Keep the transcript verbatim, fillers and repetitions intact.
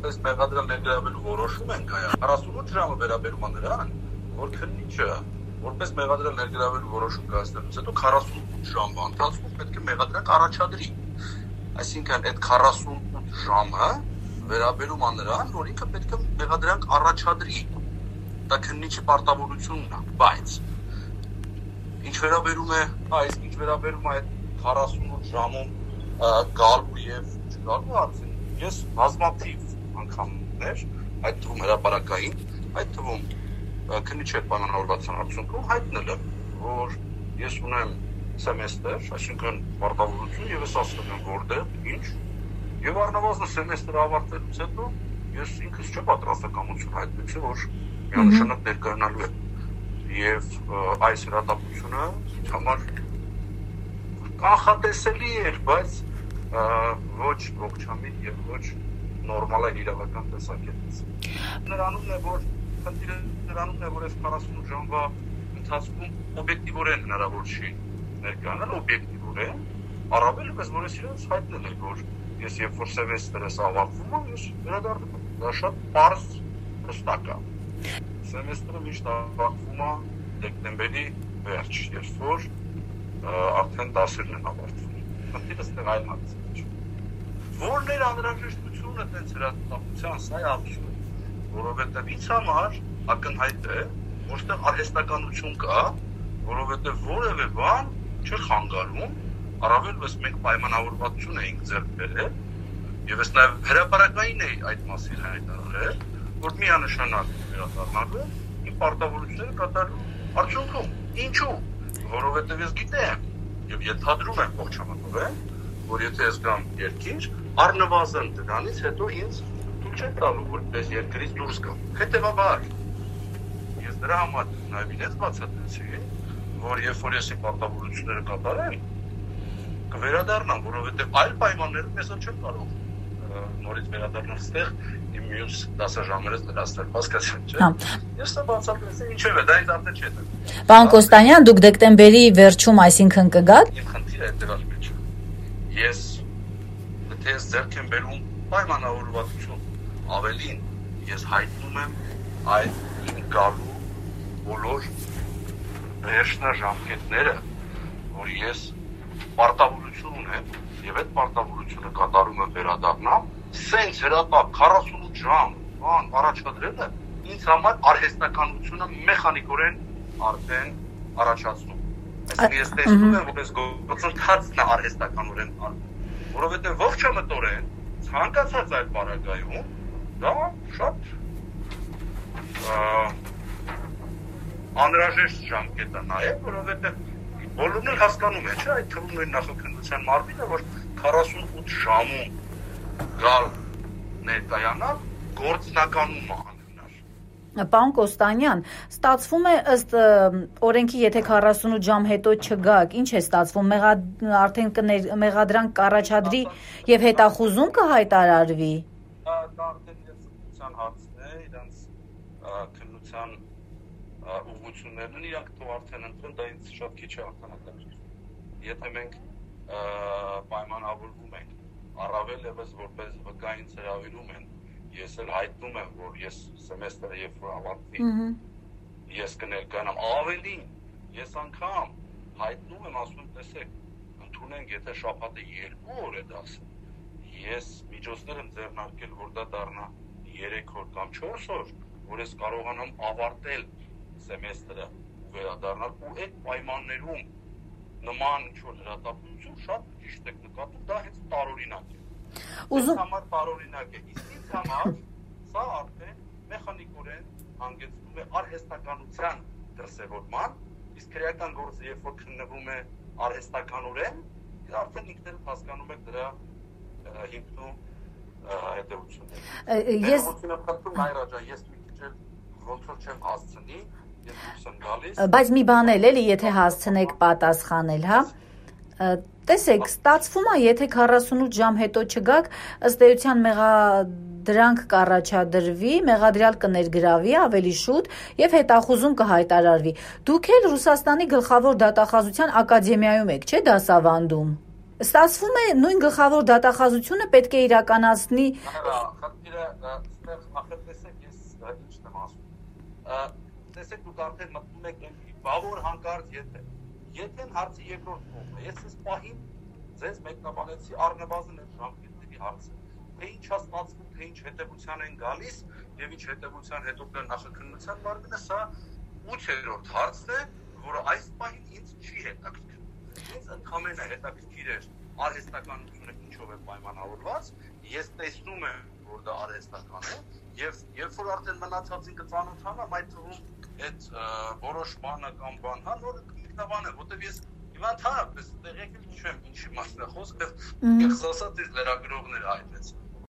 որպես մեղադրյալ ներգրավելու որոշում են կայանում, քառասունութ ժամը վերաբերում է նրան, որ քննիչը որպես մեղադրյալ ներգրավելու որոշում կայացնելուց հետո քառասունութ ժամվա ընթացքում պետք է մեղադրանք առաջադրի։ Այսինքն այդ քառասունութ ժամը վերաբերում է նրան, որ ինքը պետք է մեղադրանք առաջադրի։ Դա քննիչի պարտավորությունն է, բայց ինչ վերաբերում է, այս ինչ վերաբերում է այդ քառասունութ ժամում գալու եւ չգալու հարցին, ես բազմաթիվ անգամներ, այդ թվում հրապարակային, այդ թվում քննիչի հետ պայմանավորվածության արդյունքում հայտնել եմ, որ ես ունեմ սեմեստր, այսինքն պարտավորություն եւ ես ասում եմ որտեղ, ինչ, եւ առնվազն սեմեստրը ավարտելուց հետո ես ինքս չէ պատրաստակամություն հայտնեցի, որ միանշանակ ներկայանալու եմ եւ այս հրատապությունը համար կանխատեսելի էր, բայց ոչ ողջամիտ եւ ոչ նորմալ է իրավական տեսակետից։ Նրանում է, որ խնդիրը նրանում է, որ այս քառասունութ ժամվա ընթացքում օբյեկտիվորեն հնարավոր չի ներկայանալ, օբյեկտիվորեն, առավել ես որ ես իրենց հայտնել եմ, որ ես երբ որ սեմեստրս ավարտվում է, ես վերադառնում եմ։ Դա շատ պարզ հստակ է։ Սեմեստրը միշտ ավարտվում է դեկտեմբերի վերջ, երբ որ արդեն դասերն են ավարտվում։ Խնդիրը ստեղ այլ հարցեր չէ։ Որն էր անհրաժեշտությունը տենց հրատապության, սա է աբսուրդ, որովհետև ինձ համար ակնհայտ է, որ ստեղ արհեստականություն կա, որովհետև որևէ բան չէր խանգարում, առավել ես մենք պայմանավորվածություն էինք ձեռք բերել, եւ ես նաեւ հրապարակային էի այդ մասին հայտարարել, որ միանշանակ վերադառնալու եմ, իմ պարտավորությունները կատարելու արդյունքում։ Ինչու՞։ Որովհետև ես գիտեմ եւ ենթադրում եմ ողջամատորեն, որ եթե ես գամ երկիր, առնվազն դրանից հետո ինձ թույլ չեն տալու որպես երկրից դուրս գամ։ Հետեւաբար ես դրա համար նաեւ ինձ բացատրեցի, որ երբ որ ես իմ պարտավորությունները կատարեմ, կվերադառնամ, որովհետև այլ պայմաններում ես չեմ կարող նորից վերադառնալ ստեղ իմ մյուս դասաժամերից դրաստել, հասկացա՞ք, չէ՞։ Ես դա բացատրեցի, ինչև է, դա ինձ արդեն չէ։ Պարոն Կոստանյան, դուք դեկտեմբերի վերջում այսինքն կգաք։ Իմ խնդիրը հետևած մեջ։ Ես եթե ես ձեռք եմ բերում պայմանավորվածություն, ավելին ես հայտնում եմ այդ իմ գալու բոլոր վերջնաժամկետները, որ ես պարտավորություն ունեմ եւ այդ պարտավորությունը կատարում եմ վերադառնամ, սենց հրատապ քառասունութ ժամ բան առաջադրելը ինձ համար արհեստականությունը մեխանիկորեն արդեն առաջացնում։ Այսինքն ես տեսնում եմ, որ այս գործընթացն է արհեստականորեն արվում, որովհետեւ ողջամտորեն ցանկացած այդ բaragայում դա շատ անհրաժեշտ ժամկետ է նաեւ, որովհետեւ բոլորն էլ հասկանում են, չէ՞, այդ թվում նույն նախաքննության մարմինը, որ քառասունութ ժամում գալ ներկայանալ գործնականում է անհնար։ Պարոն Կոստանյան, ստացվում է ըստ օրենքի, եթե քառասունութ ժամ հետո չգաք, ինչ է ստացվում, արդեն մեղադրանք կառաջադրի եւ հետախուզում կհայտարարվի։ Դա արդեն քննության հարցն է, իրանց քննության ուղղություններն իրանք թող արդեն ընտրեն, դա ինձ շատ քիչ է արտանետել։ Եթե մենք պայմանավորվում ենք, առավել եւս որպես վկա ինձ հրավիրում են, ես էլ հայտնում եմ, որ ես սեմեստրը երբ որ ավարտվի, ես կներկայանամ, ավելին, ես անգամ հայտնում եմ, ասում եմ, տեսեք, ընդունենք, եթե շաբաթը երկու օր է դասը, ես միջոցներ եմ ձեռնարկել, որ դա դառնա երեք օր կամ չորս օր, որ ես կարողանամ ավարտել սեմեստրը վերադառնալ ու այդ պայմաններում նման ինչ-որ հրատապություն շատ ճիշտ եք նկատում, դա հենց տարօրինակ է։ Ուզում համար տարօրինակ է, իսկ ինձ համար սա արդեն մեխանիկորեն հանգեցնում է արհեստականության դրսևորման, իսկ քրեական գործը երբ որ քննվում է արհեստականորեն, արդեն ինքներդ հասկանում եք դրա հիմքն ու հետևությունները։ Ես խնդրում Հայրաջա, ես մի քիչ ոնց որ չեմ հասցնի, ես դուրս եմ գալիս։ Բայց մի բան էլ էլի, եթե հասցնեք պատասխանել, հա։ Տեսեք, ստացվում է, եթե քառասունութ ժամ հետո չգաք, ըստ էության մեղադրանք կառաջադրվի, մեղադրյալ կներգրավի ավելի շուտ եւ հետախուզում կհայտարարվի։ Դուք էլ Ռուսաստանի գլխավոր դատախազության ակադեմիայում եք, չէ՞ դասավանդում։ Ստացվում է նույն գլխավոր դատախազությունը պետք է իրականացնի։ Խնդիրը այստեղ ախտեսեք ես ինչն եմ ասում։ Տեսեք դուք արդեն մտնում եք բավոր հանկարծ եթե եթե հարցի երկրորդ կողմը ես այս պահին ձեզ մեկնաբանեցի առնվազն այդ ժամկետների հարցը թե ինչ է ստացվում թե ինչ հետևության են գալիս եւ ինչ հետևության հետո կա նախաքննության մարմինը սա ութերորդ հարցն է որը այս պահին ինձ չի հետաքրքրում ինձ ընդհանրապես հետաքրքիր է արհեստականությունը ինչով է պայմանավորված ես տեսնում եմ որ դա արհեստական է եւ երբ որ արդեն մնացածին կծանոթանամ այդ թվում այդ որոշ բանը կամ բան հա նոր մեկնաբան է որտեվ ես իվան թարապես տեղեկել չեմ ինչի մասն է խոսքը ես ասած ես լրագրողներ այդպես